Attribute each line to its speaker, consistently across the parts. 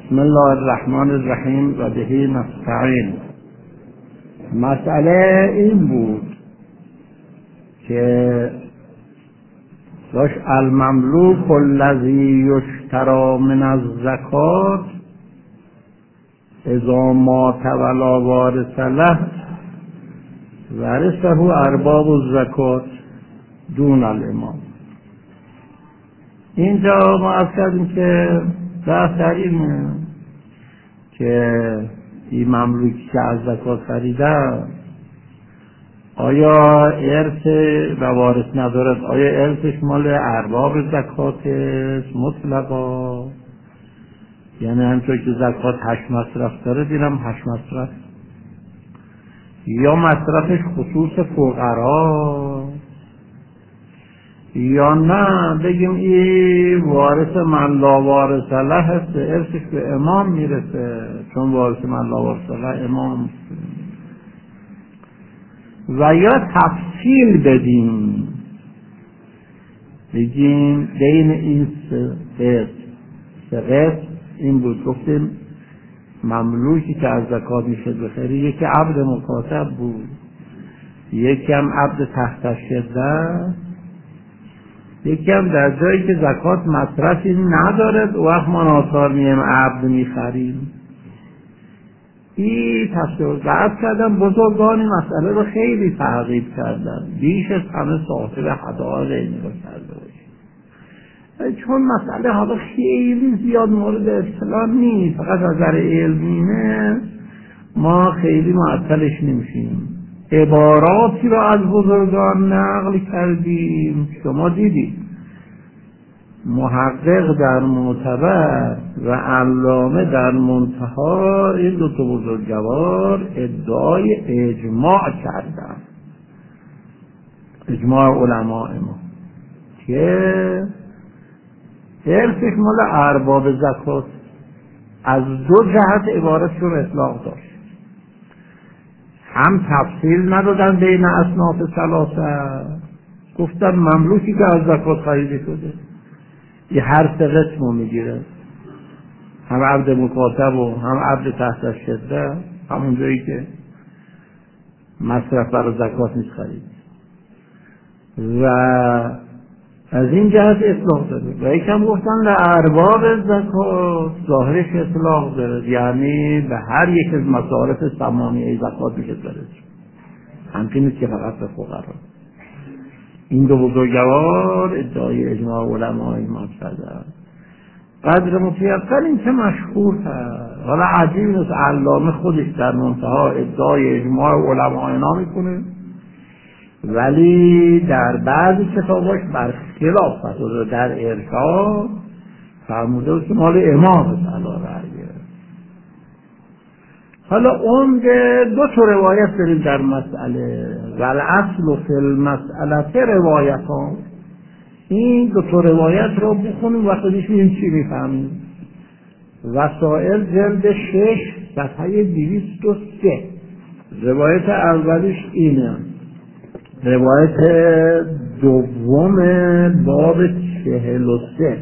Speaker 1: بسم الله الرحمن الرحیم و به نستعین. مسئله این بود که داشت المملوک الذی یشتری من الزکات اذا مات ولا وارث له ورثه ارباب الزکات دون الامام. اینجا ما عرض کردیم که بحث در اینه که این مملوکی که از زکات خریده آیا ارث و وارث ندارد؟ آیا ارثش مال ارباب زکات مطلقا، یعنی همچون که زکات 8 مصرف داره دیرم 8 مصرف، یا مصرفش خصوص فقرا، یا نه بگیم این وارث من لا وارث له هست، ارثش به امام میرسه چون وارث من لا وارث له امام. و یا تفصیل بدیم بگیم بین این سه قسم این بود. گفتیم مملوکی که از زکات میشه بخری یکی عبد مکاتب بود، یکی هم عبد تحت شده، یکی هم در جایی که زکات مصرفی ندارد و وقت ما ناچار میم عبد میخریم. این تفسیر بحث کردن، بزرگانی مسئله رو خیلی تعقیب کردن، بیش از همه صاحب حدائق علمی رو کرده باشیم، چون مسئله حالا خیلی زیاد مورد اصطلاح نیست، فقط از نظر علمیه ما خیلی معطلش نمیشیم. عباراتی رو از بزرگان نقل کردیم، شما دیدید محقق در معتبر و علامه در منتهی این دو تا بزرگوار ادعای اجماع کردن، اجماع علماء ما، که ارثش مال ارباب زکات. از دو جهت عبارتشون اطلاق داشت، هم تفصیل ندادن بین اصناف ثلاثه، گفتن مملوکی که از زکات خریده شده یه هر سه قسم رو میگیره، هم عبد مکاتب و هم عبد تحت شده، همون جایی که مصرف برای زکات نیست خرید، و از این جهت اطلاق داده. و یکم گفتن لارباب زکات، ظاهرش اطلاق داره، یعنی به هر یک از مصارف ثمانیه زکات میشه داره، همچنین نیست که فقط به فقرا. این دو بزرگوار ادعای اجماع علمای ما کردن. قدر متیقن این که مشهور هست، حالا عجیب نیست علامه خودش در منتهی ادعای اجماع علمای ما میکنه، ولی در بعضی کتاباش برخلاف فتوا در ارشاد فرموده که مال امام علی رأیه. حالا اون دو تا روایت داریم در مسئله، والاصل فی المسئله روایتان. این دو تا روایت رو بخونیم و خودش این چی میفهمیم. وسائل جلد 6 صفحه 203. روایت اولیش اینه، روایت دوم باب 43.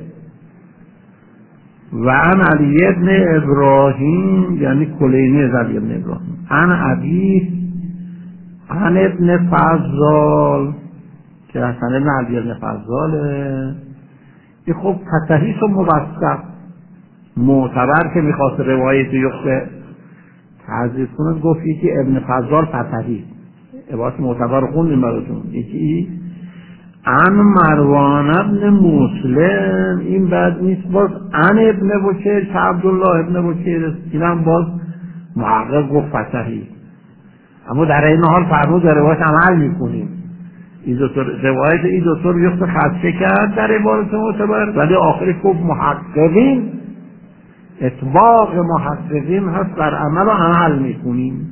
Speaker 1: و عن علی ابن ابراهیم، یعنی کلینی از علی ابن ابراهیم، عن عبی عن ابن فضال، که حسن ابن علی ابن فضاله، که خب فتحیث و موثق معتبر که میخواست روایت یخته تعذیب کنه، گفت یکی ابن فضال فتحیث، عبارت معتبر خوندیم براتون، یکی عن مروان ابن مسلم، این بعد نیست، باز عن ابن بکیر که عبدالله ابن بکیر، این هم باز محقق گفت فتحی، اما در این حال فرمود در روایت عمل میکنیم. روایت این دوتر یخت خدشه کرد در عبارت معتبر، ولی آخرش گفت محققین، اطباق محققین هست، بر عمل و عمل میکنیم.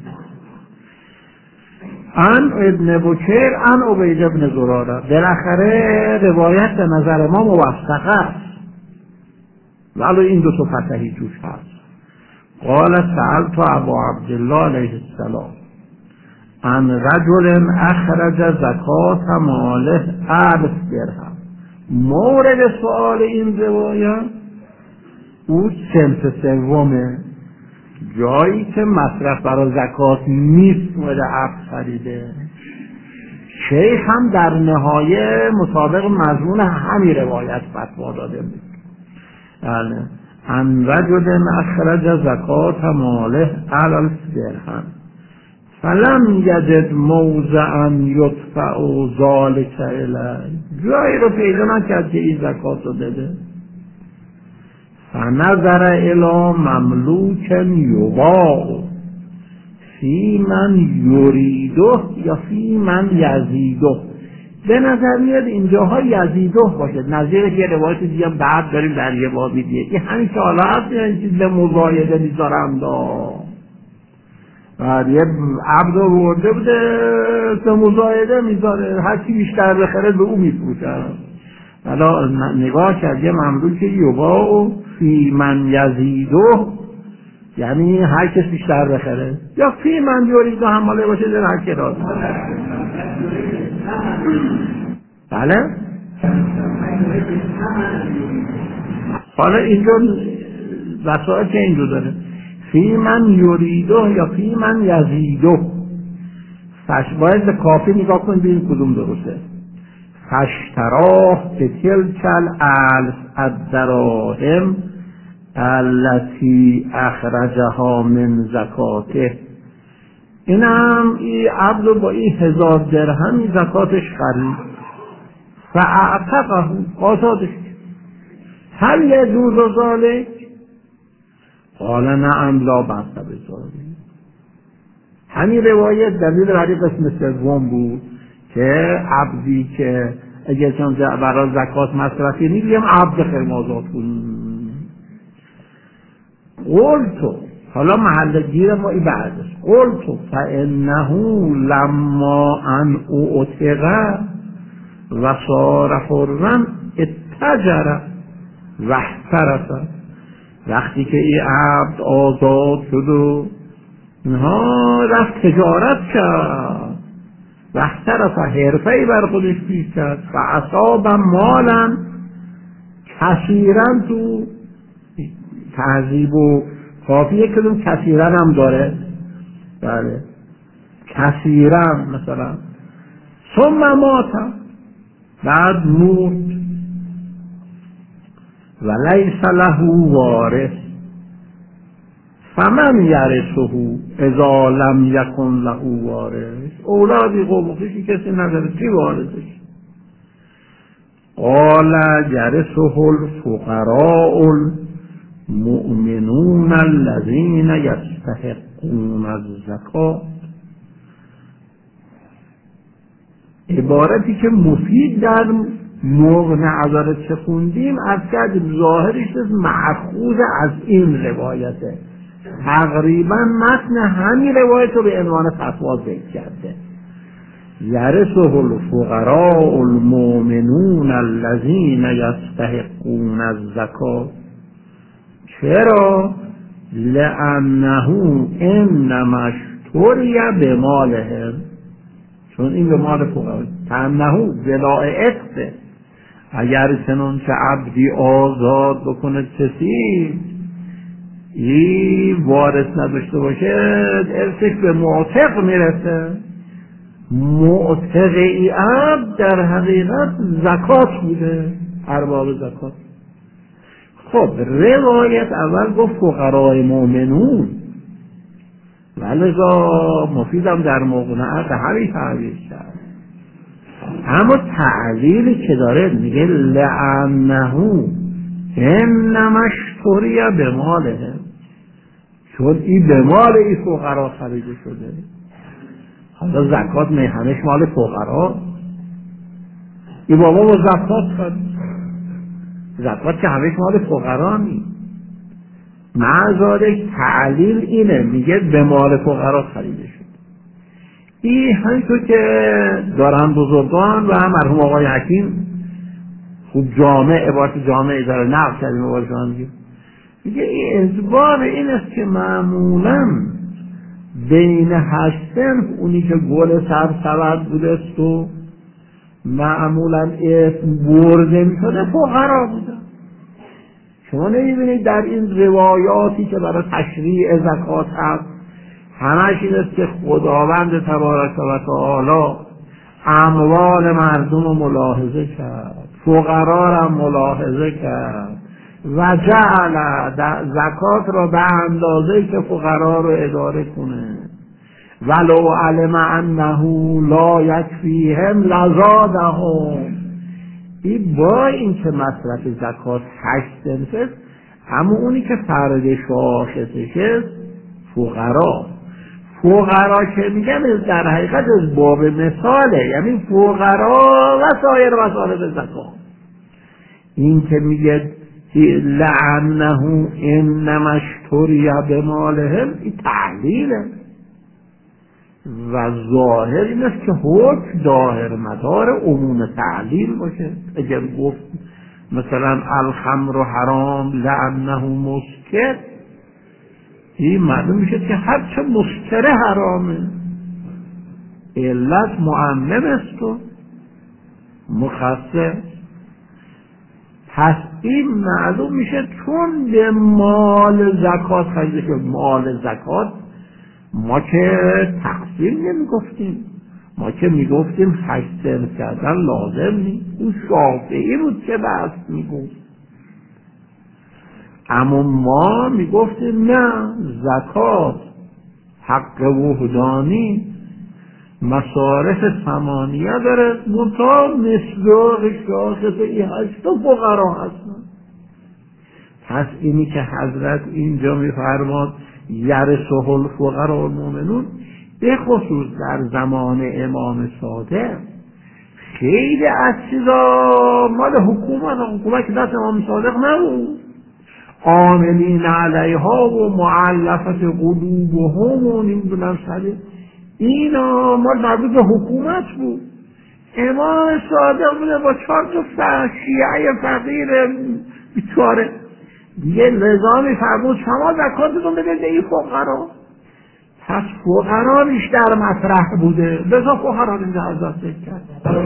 Speaker 1: عن ابن بکیر عن عبید ابن زراره. بالاخره روایت به نظر ما موثقه است، ولی این دو تا فتحی توش هست. قال سألت ابا عبدالله علیه السلام عن رجل اخرج زکات ماله 1000 درهم. مورد سؤال این روایت او صنف سومه، جایی که مصرف برای زکات نیست مورد عقد خریده. شیخ هم در نهایه مطابق مضمون همین روایت فتوا داده بود. بله، ان رجل اخرج زکات ماله علی الدرهم فلم یجد موضعا یدفع ذلک الیه، جایی رو پیدا نکرد که این زکات رو بده. فنظر الی مملوک یباع فی من یریده یا فی من یزیده. به نظر میاد اینجاها یزیده باشه، نظیر که روایت دیگه بعد داریم در یه بابی دیگه. این همین که حالا هست این چیز به مزایده میذارم بعد یه عبد رو برده بوده به مزایده میذاره، هرچی بیشتر بخره به او میفروشه. حالا نگاه کرد یه مملوک یباع فی من یزیده، یعنی هر کس بیشتر بخره، یا فی من یریده هم ماله باشه در هر که راست. بله حالا اینجا وسائل که اینجا داره فی من یریده یا فی من یزیده، باید به کافی نگاه کنید ببین کدوم درسته. فاشتراه به تلک الدراهم التي اخرجها من زکاته، اینم این عبد با این 1000 درهم زکاتش خرید، فاعتقه آزادش. هل یجوز ذلک؟ قال نعم لا بأس بذلک. همین روایت دلیل برای قسم سوم بود که عبدی که اگر چون برای زکات مصرفی نیست عبد خیر آزاد کنیم. قلتو، حالا محل گیر ما این بعدش، قلتو فانه لما ان اعتق و صار حرا اتجر و احترف، وقتی که این عبد آزاد شد و اینها رفت تجارت کرد و احترف، حرفه‌ای بر خودش پیش کرد، و اصاب مالا کثیرا، تو تهذیب و کافیه کدوم کثیرا هم داره، بله کثیرا مثلا، ثم مات، بعد مرد، و لیس له وارث فمن یرثه اذا لم یکن له وارث، اولادی قومخشی کسی نداره کی وارثش؟ قال یرثه الفقراء المؤمنون الذين یستحقون الزکات. عبارتی که مفید در مغن عذر چه خوندیم از کردیم ظاهرش مأخوذ از این روایته، تقریبا متن همین روایت رو به عنوان فتوا ذکر کرده. یرثه الفقراء المؤمنون الذين یستحقون الزکات. چرا؟ لانه انما اشتری بمالهم، چون این به مال فقرا، تنهو ولایت، اگر چنانچه عبدی آزاد بکنه کسی این وارث نداشته باشه ارثش به معتق میرسه. معتق ای عبد در حقیقت زکات بوده، ارباب زکات. خب روایت اول گفت فقرای مؤمنون، ولذا مفیدم در مقنعه به همین تعبیر کرد. اما تعبیری که داره میگه لعنه انما اشتری بمالهم، چون این به مال این فقرا خریده شده. حالا زکات نه همش مال فقرا، این بابا با زکات خرید، زکات که همش مال فقرا نیست. معذارک تعلیل اینه، میگه به مال فقرا خریده شد. این همینطور که دارن بزرگان و مرحوم آقای حکیم خوب جامع عبارت جامعی داره نقل کردیم عبارتشان میگه این اجبار این است که معمولا بین هستن اونی که گل سرسبد بوده است و معمولا اسم برده میشده فقرا بوده، شما نمیبینید در این روایاتی که برای تشریع زکات هست همش این است که خداوند تبارک و تعالی اموال مردم رو ملاحظه کرد، فقرا را ملاحظه کرد و جعل زکات را به اندازه‌ای که فقرا رو اداره کنه. ولو علم انه لا یکفیهم لزادهم. این با این که مصرف زکات 8 صنف است، اما اونی که فرد شاخصش است فقرا که میگن در حقیقت از باب مثاله، یعنی فقرا و سایر وسائل زکات. این که میگه لعنه انما اشتری بمالهم، این تعلیله و ظاهر این است که حکم داهر مدار عموم تعلیل باشه. اگر گفت مثلا الخمر حرام لعنه مسکر، این معلوم میشه که هرچه مسکره حرامه، علت معمم است و مخصص. پس این معلوم میشه چون به مال زکات خریده که مال زکات ما که تقسیم نمی گفتیم، ما که می گفتیم 8 صنف کردن لازم نیست. اون شافعی بود که بحث می گفت، اما ما می گفتیم نه، زکات حق وحدانی مصارف 8 داره، منتها مصداق شاخص این 8 فقرا هستن. پس اینی که حضرت اینجا می فرماد یرثه الفقراء المؤمنون، به خصوص در زمان امام صادق خیلی از چیزا مال حکومت که دست امام صادق نبود، عاملین علیها و معلفت قلوبهم و نمیدونم شده، اینا مال مربوط به حکومت بود. امام صادق بوده با 4 تا شیعه فقیر بیچاره یه نظامی فرمود شما زکاتتون بدید به این فقرا. پس فقرا بیشتر مطرح بوده، بذار فقرا اینجا ازاد کرد.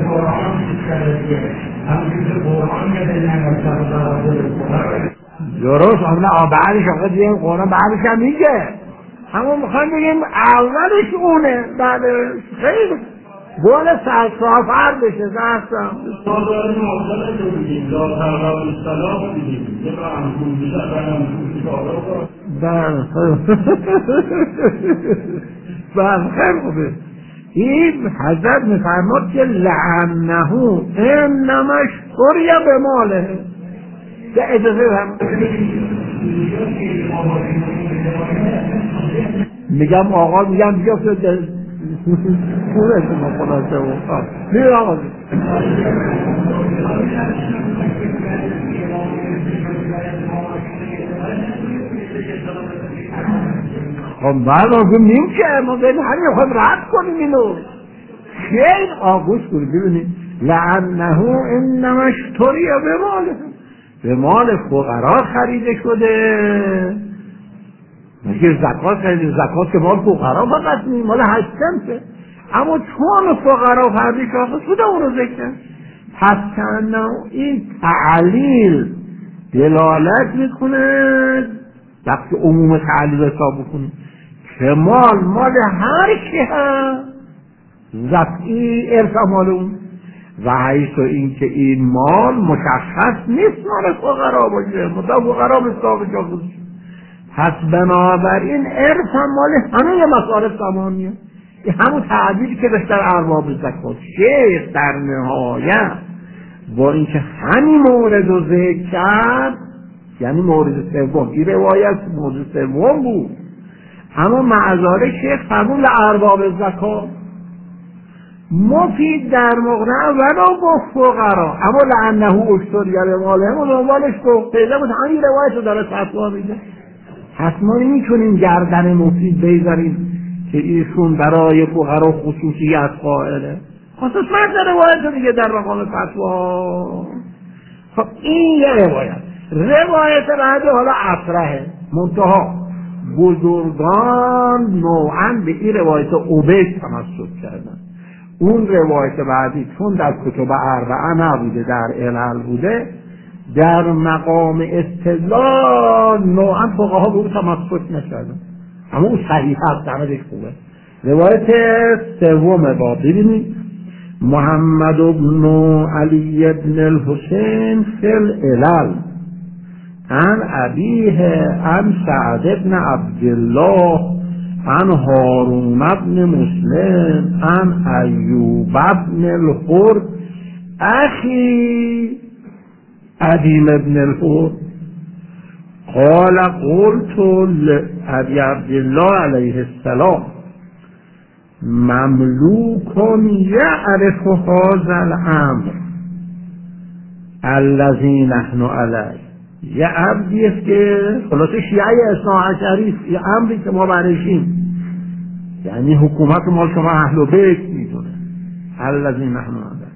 Speaker 1: درست، اما بعدش آقا دیگه قرآن بعدش هم میگه، اما میخوایم بگیم اولش اونه، بعدش خیلی گل سرسافر بشه زهستم بله خیلی خوبه. این حضرت میفرماد که لعنه انما اشتری بماله. به اجازه هم میگم آقا میگم بیا پوره شما خلاصه و بیر آقا خب بعد آقا نیم که ما بین همین خود رد کنیم اینو خیلی آگوش کنیم ببینیم لعنه انما اشتری بماله، به مال فقرا خریده شده. مگه زکات خریده؟ زکات که مال فقرا فقط نیست، مال 8 صنفه، اما چون فقرا فردی شاخص بوده اون رو ذکر. پس کنه این تعلیل دلالت میکنه وقتی عموم تعلیل حساب بکنیم که مال هر کی هست زفعی ارث مال اون، و حیث این که این مال مشخص نیست مال فقرا باشه، مطلب فقرا مصداق شاخص. پس بنابراین ارث مال همه مصارف تمامیه. این همون تعبیری که داشت در ارباب زکات. شیخ در نهایت با اینکه همین مورد رو ذکر کرد، یعنی مورد سوم، این روایت مورد سوم بود، اما معذاره شیخ فرمون لارباب زکات مفید در مقنع ولو با فقرا، اما لعنه اشتری بمالهم و دنبالش گفت پیدا بود همین روایت رو داره فتوا میده. پس ما نمیتونیم گردن مفید بیزاریم که ایشون برای فقرا خصوصیت قائله، خصوص مرد روایت رو دیگه در مقام فتوا. خب این یه روایت بعدی حالا اصرحه، منتها بزرگان نوعا به این روایت عبید تمسک کردن. اون روایت بعدی چون در کتب اربعه نبوده، در علل بوده، در مقام استدلال نوعا فقها به او تمسک نکردن، اما او صحیح هست، همه دیگه خوبه. روایت سوم باب ببینید، محمد بن علی بن الحسین فی العلل عن ابیه عن سعد بن عبدالله عن هارون بن مسلم عن ایوب بن الحر اخی عدیم بن الحر قال قلت لأبي عبد الله علیه السلام مملوک یعرف هذا الامر الذی نحن علیه، یه عبدی است که خلاص شیعه اثناعشری است، یه امری که ما برشیم، یعنی حکومت مال شما اهل بیت میدونه. الذی نحن علیه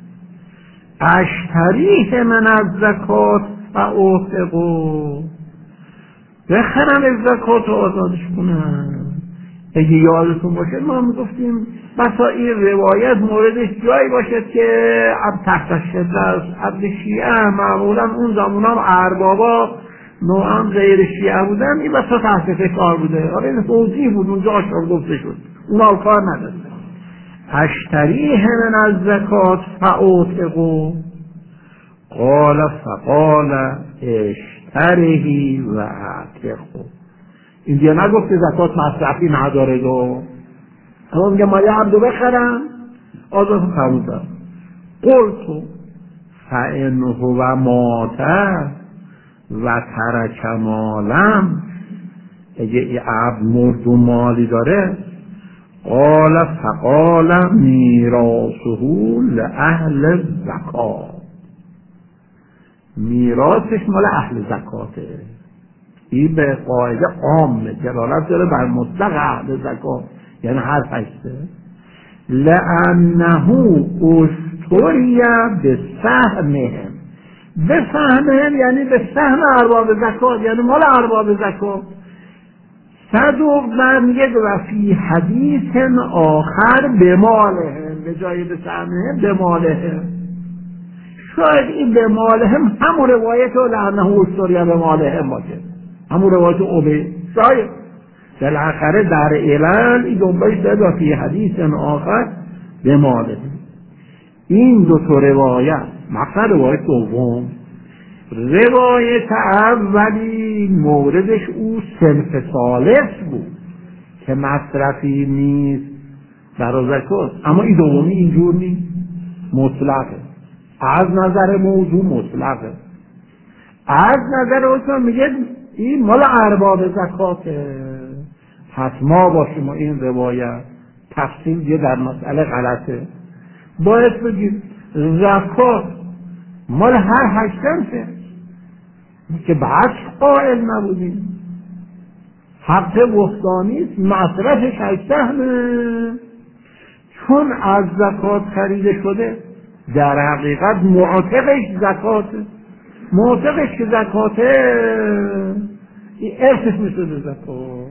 Speaker 1: اشتریه من از زکات و اوثقو، بخرم از زکات و آزادش کنم. اگه یادتون باشه ما میگفتیم بسا این روایت موردش جایی باشد که عبد تحت شده است، عبد شیعه معمولا اون زمان هم اربابا نوعا غیر شیعه بودن، این بسا تحت فکار بوده، آره این توضیح بود اونجا آشار گفته شد، اونا کار نداره. اشتریه من از زکات فاوثقو قال فقال اشتریه و اعتقو. این دیگه نگفت که زکات مصرفی نداره دو، اما میگه ما یه عبدو بخرم آزاد قبول دارم. قلتو فإن هو مات و ترک مالم، اگه این عبد مرد و مالی داره، قال فقال میراثه لأهل زکات، میراثش مال اهل زکاته. این به قاعده عامه دلالت داره بر مطلق اهل زکات، یعنی هر هسته. لأنه اشتری به سهمهم، به سهمهم یعنی به سهم ارباب زکات، یعنی مال ارباب زکات. صدوق در میگه و فی حدیث آخر به مالهم، به جای به سهمهم به مالهم. شاید این به مالهم همون روایت و لعنه اشتری به مالهم باشه، همون روایت اوبه، شاید بالاخره در علل این دنبالش داره و فی حدیث آخر به مالهم. این دو تا روایت، مقصد روایت دوم، روایت اولی موردش او صنف ثالث بود که مصرفی نیست برای زکات، اما این دومی اینجور نیست، مطلقه، از نظر موضوع مطلقه. از نظر اصلا میگه این مال ارباب زکاته، پس ما باشیم و این روایت تفصیل یه در مسئله غلطه، باید بگیم زکات مال هر هشتنسه که بعد قائل نبودیم، حق وحدانیست، مصرفش هشتنه، چون از زکات خریده شده در حقیقت معتقش زکاته، معتقش که زکاته این ارثش میشه به زکات.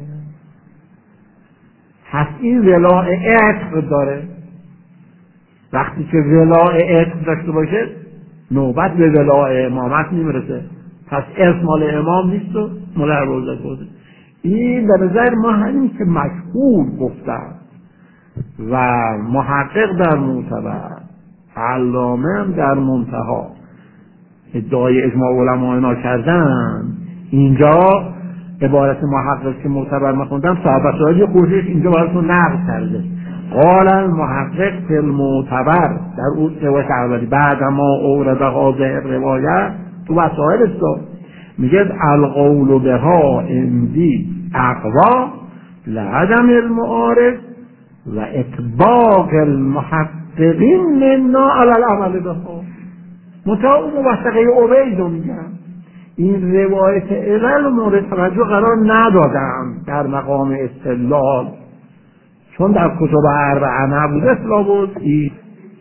Speaker 1: پس این ولاء عتق داره، وقتی که ولاء عتق داشته باشه نوبت به ولاء امامت نمیرسه، پس ارث مال امام نیست و مال ارباب زکاته. این به نظر ما همین که مشهور گفتن و محقق در معتبر، علامه هم در منتها ادعای اجماع علما اینا کردن، اینجا عبارت محقق که معتبر مخوندم صحابه سوال کوشش اینجا براتون نقل کرده. قال المحقق فی المعتبر در اون روایت اولی بعد ما اورد هذه روایت تو وسائل است، میگه القول بها اندی اقوا لعدم المعارض و اطباق المحققین منا علی العمل بها. متأ اون موثقه عبید رو میگم، این روایت علل مورد توجه قرار ندادم در مقام استدلال، چون در کتب اربعه نبود اصلا بود. این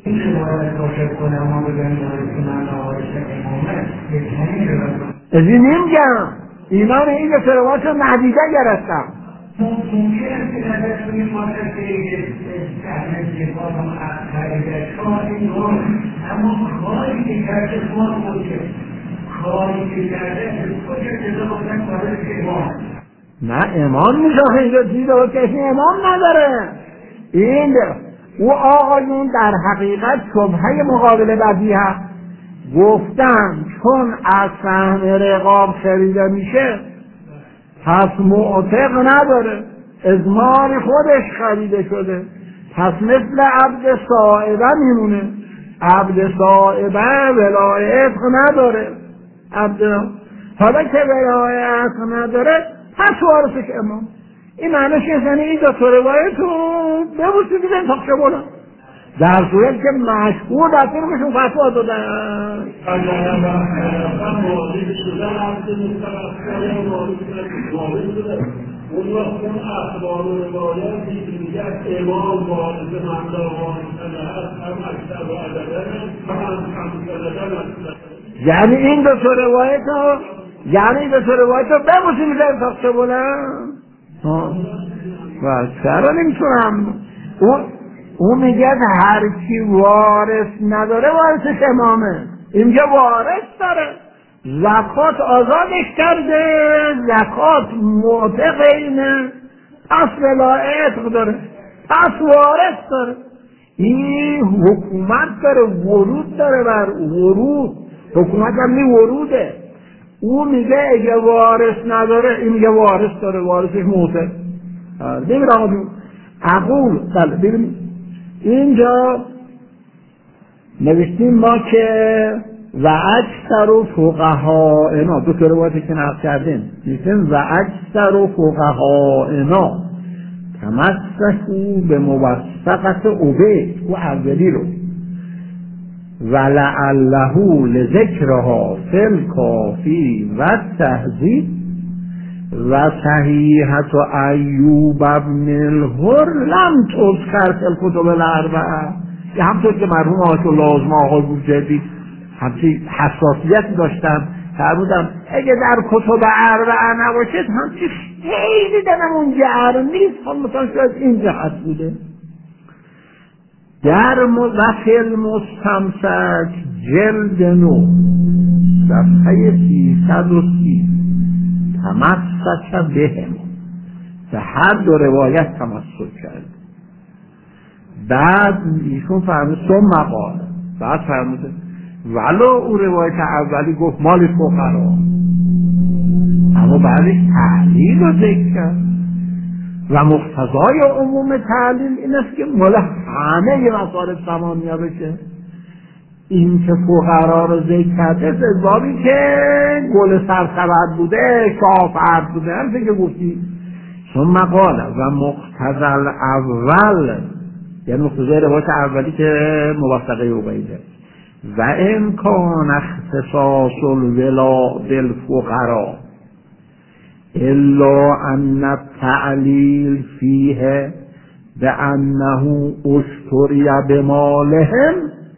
Speaker 1: از این نمیگم، ایمان این روایت رو ندیده گرفتم.
Speaker 2: کاری که کرده
Speaker 1: نه امام میشه اینجا دیده و کسی امام نداره. این او آقایون در حقیقت شبهه مقابل بدی هست. گفتن چون از سهم رقاب خریده میشه پس معتق نداره، از مال خودش خریده شده، پس مثل عبد صاحبه میمونه. عبد صاحبه ولایت نداره. حالا که ولایت نداره پس وارثش امام. این معنیش یعنی این دو تا روایت رو ببوسید دیدن تا چه بولا در صورت که مشهور در طرفشون فتوا دادن.
Speaker 2: اون وقت اون اخبار و روایات دیگه امام وارث مندا وارث هست هم اکثر و عددن
Speaker 1: یعنی این دو تا روایت رو ببوسید دیدن تا چه بولا چرا نمیتونم. اون میگه هر کی وارث نداره وارثش امامه. اینجا وارث داره، زکات آزادش کرده، زکات معتق اینه، پس ولایت داره، پس وارث داره. این حکومت داره، ورود داره، بر ورود حکومت هم وروده. او میگه اگه وارث نداره، این میگه وارث داره، وارثش معتق. ببین آقا اقول ببین اینجا نوشتیم ما که و اکثر و فقهائنا، دو تا روایتی که نقل کردیم نوشتیم و اکثر و فقهائنا تمسکوا به موثقت عبید و اولی رو ولعله لذکرها فی الکافی و تهذیب و صحیحت ایوب ابن الهر لم تذکر فی الکتب الاربعه. یه همطور که مرحوم آیت الله عظمی آقای بوجهدی همچی حساسیت داشتن فرمودم اگه در کتب اربعه نباشد همچی خیلی دنم اون جهر نیست، مثلا شاید این جهت بوده. در مزفل مستمسک جلد 9 صفحه 330 تمسک بهم، به هر دو روایت تمسک کرد. بعد ایشون فرمود ثم قال، بعد فرموده ولو او روایت اولی گفت مال فقرا، اما بعدش تعلیل رو ذکر کرد و مقتضای عموم تعلیل این است که مال همه مصارف ثمانیه بشه. این که فقرا رو ذکر کرده سببی که گل سرسبد بوده، شافعت بوده، همچه که گفتی. ثم قال و مقتضى الاول، یعنی مقتضای روایت اولی که موثقه عبیده، و امکان اختصاص الولا بالفقراء الا ان التعلیل فیه بانه اشتری بمالهم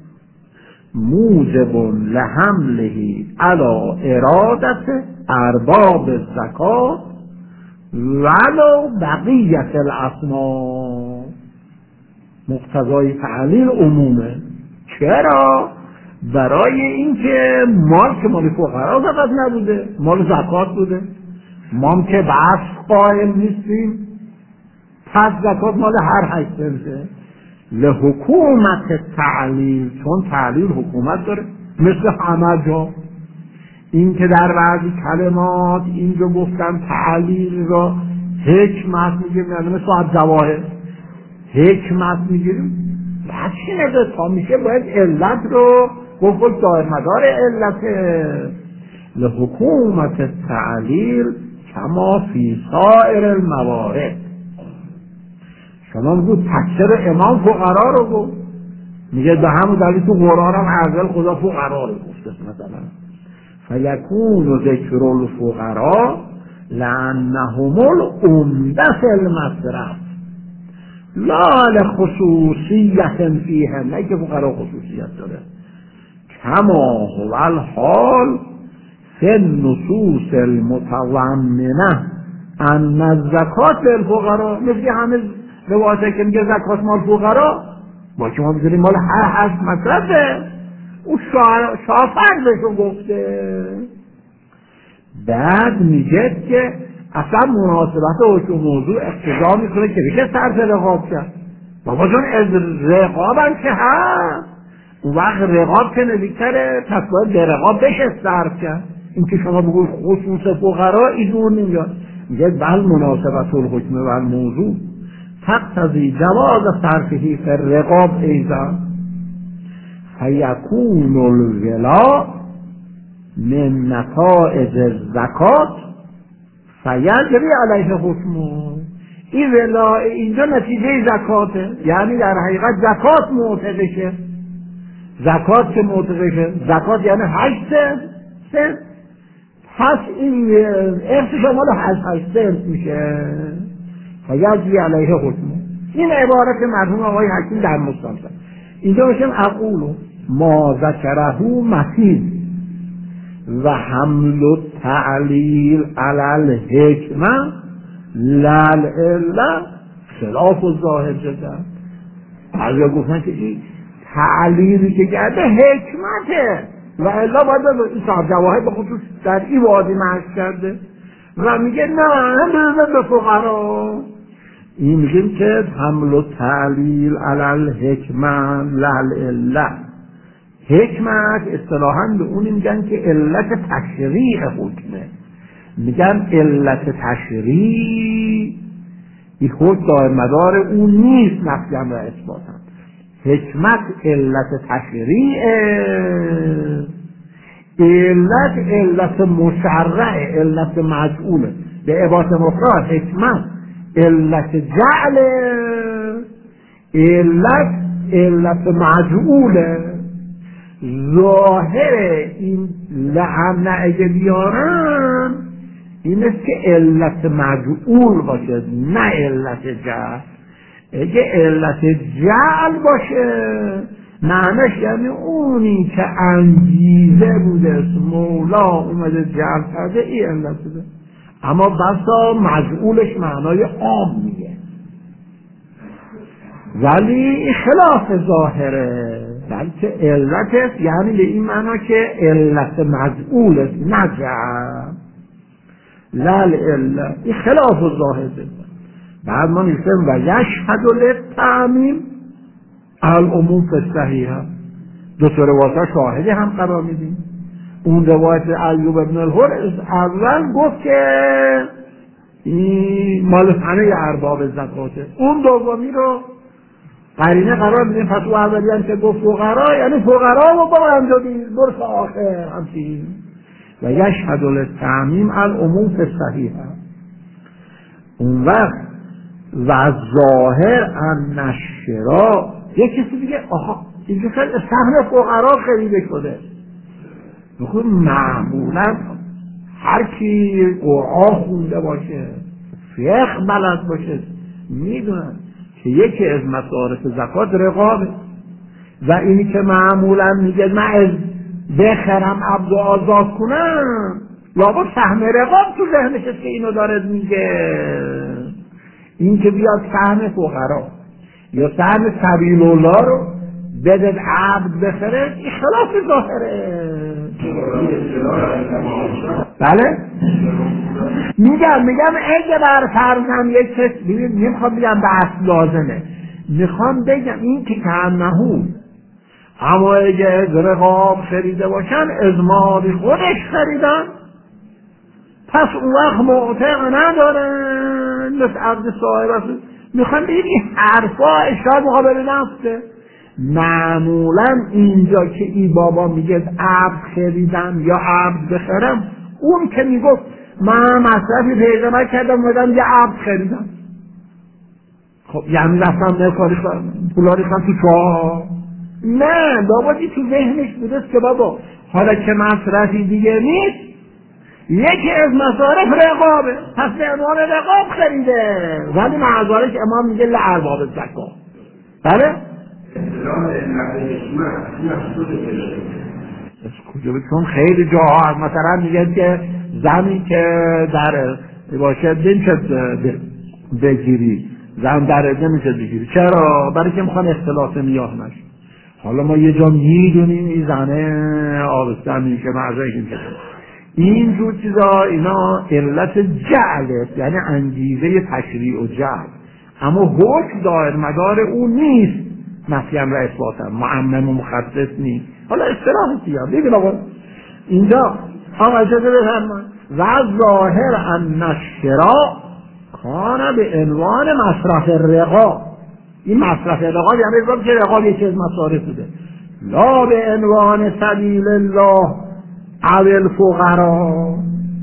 Speaker 1: موجب لحمله علی ارادت ارباب الزکات ولو بقیت الاصناف. مقتضای تعلیل عمومه. چرا؟ برای اینکه مال که مال فقرا فقط نبوده، مال زکات بوده. ما که بحث قائل نیستیم، پس زکات مال هر 8 سنته. لحکومت تعلیل، چون تعلیل حکومت داره مثل همه جا. این که در بعضی کلمات اینجا گفتن تعلیل را حکمت میگیریم، یعنی مثل جواهر حکمت میگیریم، بعد چی نده تا میشه باید علت رو گفت دایر مدار علت. لحکومت تعلیل کما فی سائر الموارد. شما میگو تکسر امام فقرا رو گفت، میگه به همون دلیل تو قرآن هم عزل خدا فقرا رو گفته مثلا. فیکون ذکر الفقرا لانهم العمده فی المصرف لا لخصوصیت فیهم، نه که فقرا خصوصیت داره. کما هو الحال فی النصوص المتضمنه ان الزکات للفقرا، مثل همه روایتی که میگه زکات مال فقرا، با که ما بذاریم مال هر هست مصرفه، او شافرزشو گفته. بعد میگه که اصلا مناسبت او موضوع اقتضا میکنه که بشه صرف رقاب کرد. بابا جان از رقاب هم که هست، اون وقت رقاب که نزدیکتره، پس باید به رقاب بشه صرف کرد. این که شما بگوید خصوص فقرا ایدون نمیاد. میگه بل مناسبت الحکم و الموضوع تقتضی جواز صرفه فی الرقاب ایضا فیکون الولا من نتائج الزکات فیجری علیه حکمه. این ولا اینجا نتیجه زکاته، یعنی در حقیقت زکات معتقشه. زکات که معتقشه، زکات یعنی 8 سنت، پس این ارث شمال 8 سنت میشه. فیجری علیه حکمه. این عبارت مرحوم آقای حکیم در مستنصر. اینجا میشم اقولو ما ذکره مفید و حمل و تعلیل علی الحکمه لال الا خلاف الظاهر جدا. بعضیا گفتن که این تعلیلی که کرده حکمته و الا باید این صاحب جواهر به خصوص در این وادی محض کرده و میگه نه هم به فقرا. این میگیم که حمل و تعلیل علی الحکمه لال الا. حکمت اصطلاحاً به اون میگن که علت تشریع حکمه، میگن علت تشریع این خود دارمدار اون نیست، نفیم و اثباتم. حکمت علت تشریع، علت مشرع، علت مجعوله. به عبارت مفرد حکمت علت جعل، علت مجعوله. ظاهر این لعن اگه بیارن این است که علت مجعول باشه نه علت جعل. اگه علت جعل باشه معنیش یعنی اونی که انگیزه بوده مولا اومده جعل کرده این علت بوده، اما بسا مجعولش معنای عام میگه، ولی خلاف ظاهره. بلکه علت یعنی به این معنا که علت مجعول نجعل لال الا، این خلاف ظاهر بزن. بعد ما نیستم و یشهد للتعمیم العموم فی الصحیحه. دو تا روایت شاهدی هم قرار میدیم. اون روایت ایوب ابن الحر اول گفت که این مال همه ارباب زکاته، اون دومی رو قرینه قرار میدیم. پس او اولی هم که گفت فقرا یعنی فقرا و با انجابی برس آخر همچین. و یشهد للتعمیم العموم فی الصحیحه. اون وقت و ظاهر ان الشراء یک کسی دیگه آها اینجا سهم فقرا خریده شده. میخواد معمولا هر کی قرآن خونده باشه فقه بلد باشه میدونن که یکی از مصارف زکات رقابه، و اینی که معمولا میگه من از بخرم عبد آزاد کنم لابد سهم رقاب تو ذهنش که اینو داره میگه. این که بیاد سهم فقرا یا سهم سبیل الله رو بده عبد بخره این خلاف ظاهره. بله میگم اگه بر فرضم یک کس ببین نمیخوام بگم بحث لازمه، میخوام بگم این که کانهو اما اگه از رقاب خریده باشن از مال خودش خریدن پس اون وقت معتق ندارن مثل عبد صاحب. میخوام بگم این حرفا اشاره مقابل نفسه. معمولا اینجا که این بابا میگه عبد خریدم یا عبد بخرم، اون که میگفت من مصرفی پیدا کردم مدام یه عبد خریدم، خب یعنی رفتم نکاری پولا ریختم تو چاه. نه بابا تو ذهنش بوده که بابا حالا که مصرفی دیگه نیست یکی از مصارف رقابه پس به عنوان رقاب خریده، ولی معذارش امام میگه لارباب زکات. بله کجا چون خیلی جاها مثلا میگه که زمین که در باشه نمیشه بگیری، زن در نمیشه بگیری. چرا؟ برای که میخوان اختلاف میاه نشه. حالا ما یه جا میدونیم این زنه آبستن میشه معذایی میشه، این جور چیزا اینا علت جعله، یعنی انگیزه تشریع و جعل، اما حکم دایر مدار اون نیست، نفیم و اثباتم معمم و مخصص نیست. حالا اصطلاحی ها ببین آقا اینجا اجازه بفرمایید و ظاهر ان الشراء کان به عنوان مصرف الرقاب، این مصرف رقاب یعنی که رقاب یکی از مصارف بوده، لا به عنوان سبیل الله او الفقراء.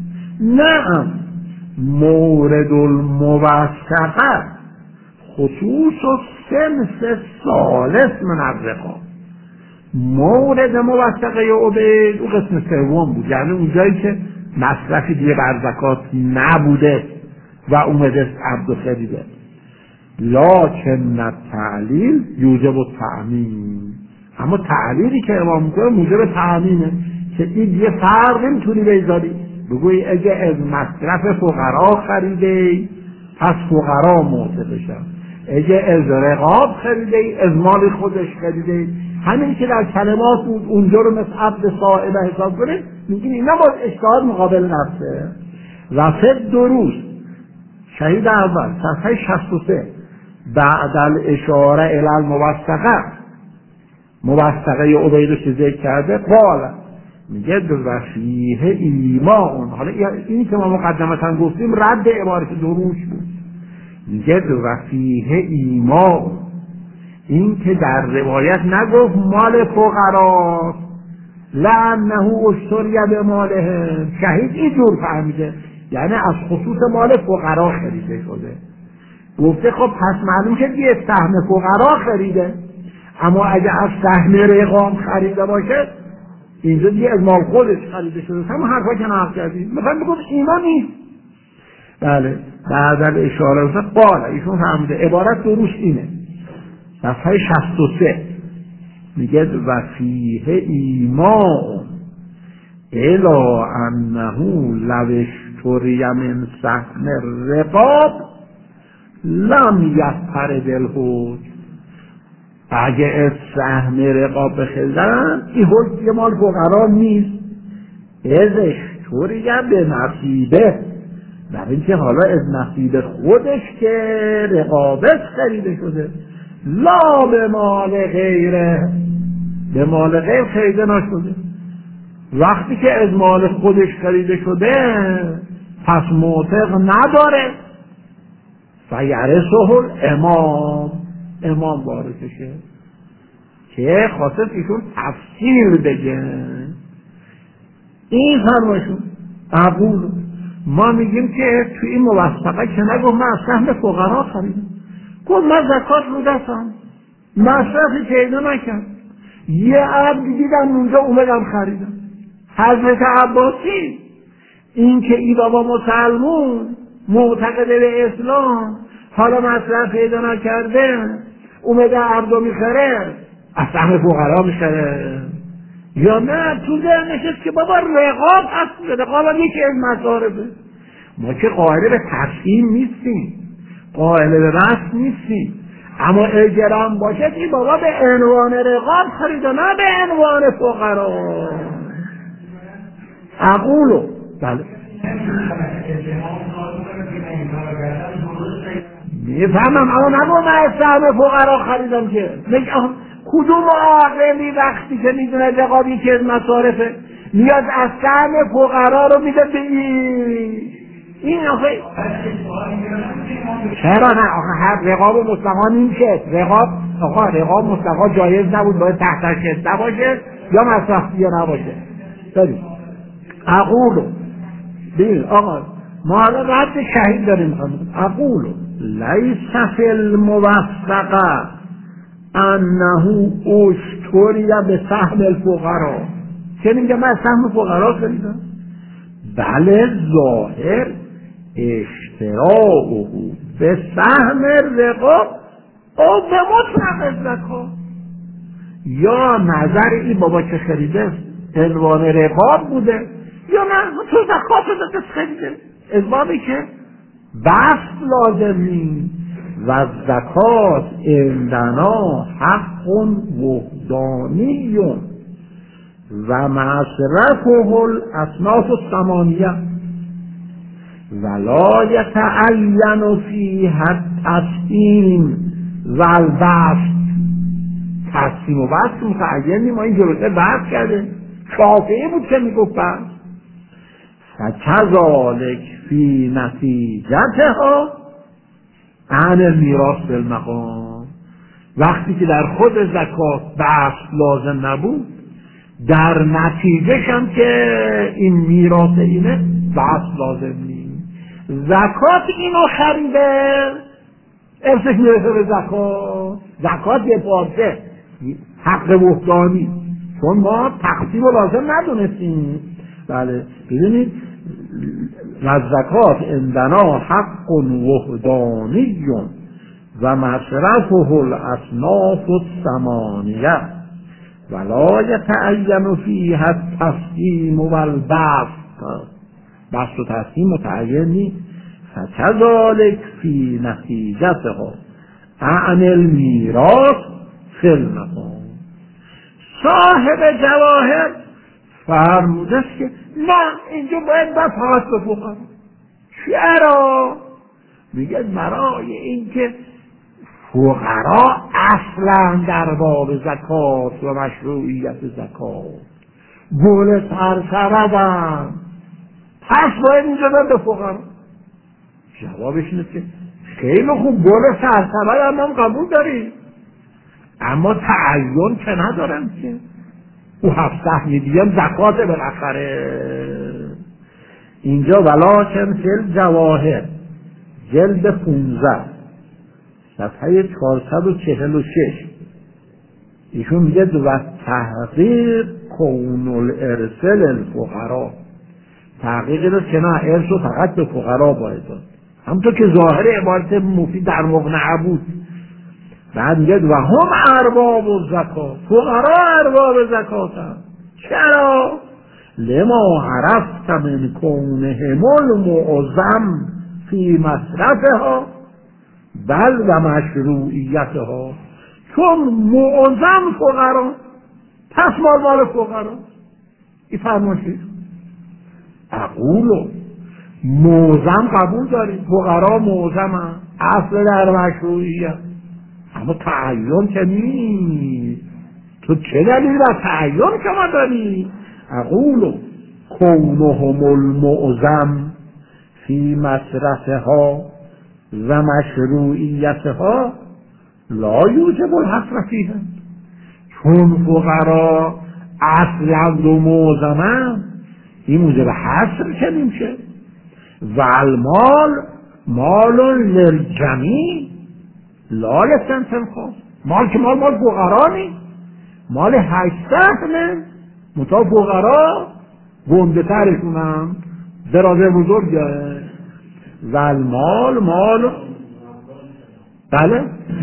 Speaker 1: نعم مورد الموثقه خصوص و سنس ثالث من الرقاب. مورد موثقه عبید او قسم سوم بود، یعنی اونجایی که مصرفی دیگه بر زکات نبوده و اومده عبد خریده. لکن التعلیل یوجب التعمیم، اما تعلیلی که امام میکنه موجب تعمیمه که این دیگه فرق نمیتونی بذاری بگوی اگه از مصرف فقرا خریده پس فقرا معتقشن، اگه از رقاب خریده از مال خودش خریده. همین که در کلمات بود اونجا رو مثل عبد صاحبه حساب کنه، میگیم اینا با اجتهاد مقابل نفسه. و فد دروس شهید اول صفحه 63 بعد الاشاره الی الموثقه، موثقه عبید رو که ذکر کرده قال میگه و فیه ایمان. حالا اینی که ما مقدمتا گفتیم رد عبارت دروس بود. میگه و فیه ایمان، این که در روایت نگفت مال فقرا لعنه اشتری به مالهم، شهید اینجور فهمیده یعنی از خصوص مال فقرا خریده شده. گفته خب پس معلوم که دیگه سهم فقرا خریده، اما اگه از سهم رقام خریده باشه اینجا دیگه از مال خودش خریده شده. همون حرفا که نقل کردیم مثلا بگفت ایمان نیست. بله بعد از اشاره واسه قال ایشون فهمیده عبارت درست اینه. صفحه 63 میگه و فیه ایمان الا انه لو اشتری من سهم الرقاب لم یضطرد الحکم. اگه از سهم رقاب بخریدن این حکم یه مال فقرا نیست، از اشتری به نصیبه، در اینکه حالا از نصیب خودش که رقابت خریده شده، لا به مال غیره، به مال غیر خریده نشده. وقتی که از مال خودش خریده شده پس معتق نداره، فیرثه الامام، امام وارثشه. که خواست ایشون تفصیل بگه این فرمایشون قبول. ما میگیم که تو این موثقه که نگفت من از سهم فقرا خریدم، گفت من زکات رو دستم مصرفی پیدا نکرد، یه عبد دیدم اونجا اومدم خریدم. حضرت عباسی این که ای بابا مسلمون معتقده به اسلام حالا مصرف پیدا نکرده اومده عبدو میخره از سهم فقرا میخره، یا نه تو ذهنش که بابا رقاب هست، رقاب یکی از مصارفه. ما که قائل به تقسیم نیستیم، قائل به رسم نیستیم، اما اجرام باشه که بابا به عنوان رقاب خریده نه به عنوان فقرا. اقولو بله میفهمم، اما نگو من از سهم فقرا خریدم که کدوم عاقلی وقتی که میدونه رقابی که از مصارفه میاد از سهم فقرا رو میده به این آخه چرا نه؟ آخه هر رقاب مطلقا نمیشه. رقاب مطلقا جایز نبود، باید تحت شده باشه یا مصرفی نباشه. داریم اقولو ببین آقا ما حالا رد شهید داریم خانم. اقولو لیس فی الموثقه انه اشتری به سهم الفقراء، چه میگه من سهم فقرا خریدم؟ بله ظاهر اشتراعه به سهم رقاب او به مطلق زکات، یا نظر این بابا که خریده عنوان رقاب بوده یا نه تو زکات رو خریده ازبابی که بحث لازمی و زکات عندنا حق و وهدانی و مصرفه الاصناف الثمانیه ولا یتعین فیها التسلیم و البسط. تسلیم و بسط متعینی ما این جلوتر بحث کرده، شافعی بود که میگفت بسط. فکذالک فی نتیجتها عن میراث بالمقام. وقتی که در خود زکات بسط لازم نبود، در نتیجهش هم که این میراث اینه بسط لازم نیست. زکات اینو خریده، ارثش میرسه به زکات. زکات یه پارچه حق وحدانی، چون ما تقسیم رو لازم ندونستیم. بله ببینید و زکات عندنا حق وحدانی و مصرفه الاصناف الثمانیه ولا یتعین فیها التسلیم و البسط. بسط و تسلیم متعین نیست. فکذالک فی نتیجتها عن المیراث فی المقام. صاحب جواهر فرموده است که نه، اینجا باید فقط به فقرا. چرا؟ میگه برای اینکه فقرا اصلا در باب زکات و مشروعیت زکات گل سرسردن، پس باید اینجا به فقرا. جوابش اینه که خیلی خوب، گل سرسرد هم قبول داریم، اما تعین که ندارم که او 7 میلیون زکات بالاخره. اینجا ولکن فی جواهر جلد 15 صفحه 446 ایشون میگه و تحقیق کون الارسل الفقراء. تحقیق اینه که نه، ارث رو فقط به فقرا باید داد، همونطور که ظاهر عبارت مفید در مقنعه بود. بعد میگه و هم ارباب الزکات، فقرا ارباب زکات هم. چرا؟ لما عرفت من کونهم المعظم فی مصرفها بل و مشروعیتها. چون معظم فقرا، پس مال فقرا. این فرمایشی اقولو معظم قبول دارید، فقرا معظم هم اصل در مشروعیت، اما تعین که نیست. تو چه دلیل بر تعین شما داری؟ اقولو کونهم المعظم فی مصرفها و مشروعیتها لا یوجب الحصر فیها. چون فقرا اصلا دو معظمن، این موجب حصر که نمیشه. و المال مال للجمیع لا لصنف خاص. مال که مال فقرا نیست، مال 800 متا فقرا گنده ترشونم، درازه بزرگه. و المال مال بله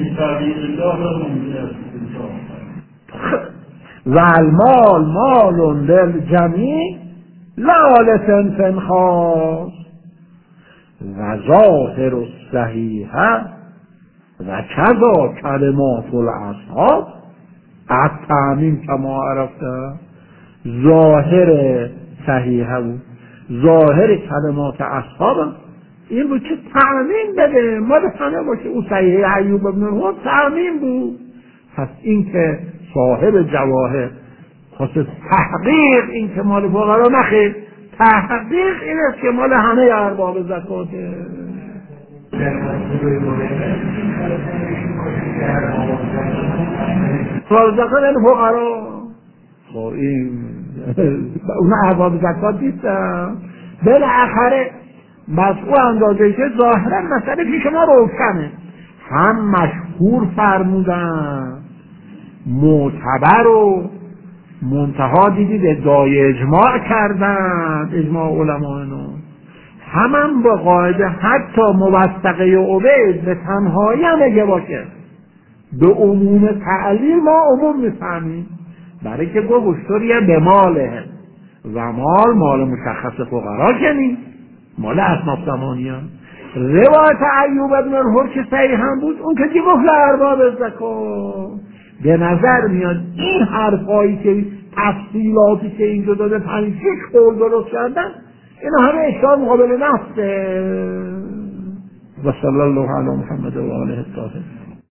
Speaker 1: و المال مال للجمیع لا لصنف خاص. و ظاهر الصحیحه و کذا کلمات الاصحاب التعمیم کما عرفته. ظاهر صحیحه بود، ظاهر کلمات اصحاب این بود که تعمیم بده، مال همه باشه. او صحیحه ایوب بن هود تعمیم بود. پس این که صاحب جواهر خاص تحقیق این که مال فقرا نخیر، تحقیق این است که مال همه ارباب زکاته. زکات این فقرا، خب این اون ارباب زکات نیستن. بالاخره مسئول اندازه که ظاهرا مسئله پیش ما روشنه، هم مشهور فرمودن، معتبر و منتها دیدید ادعای اجماع کردن، اجماع علماء نو، هم با قاعده حتی موثقه عبید به تنهایی هم اگه باشه به عموم تعلیل ما عموم میفهمیم، برای که گفت اشتریه به ماله و مال مشخص فقرا که نیست، مال اصناف ثمانیه. روایت ایوب بن هود که صحیح هم بود، اون که گفت لارباب زکات. به نظر میاد این حرفایی که تفصیلاتی که اینجا داده 5-6 قول درست کردن اینا همه اشکال مقابل نفسه. و صلی الله علی محمد و آله الطاهرین.